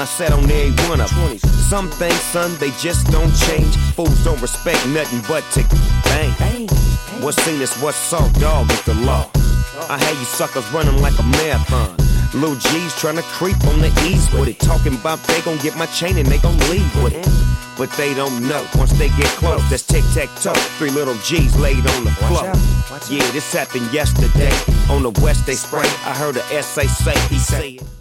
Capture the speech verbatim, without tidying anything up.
I sat on every one of them. Some things, son, they just don't change. Fools don't respect nothing but to bang. What's seen is what's saw, dog, is the law. I had you suckers running like a marathon. Lil G's tryna creep on the ease with it. Talking about they gon' get my chain and they gon' leave with it. But they don't know, once they get close, that's tic-tac-toe. Three little G's laid on the floor. Yeah, this happened yesterday. On the west they spray, I heard a S A say, he say it.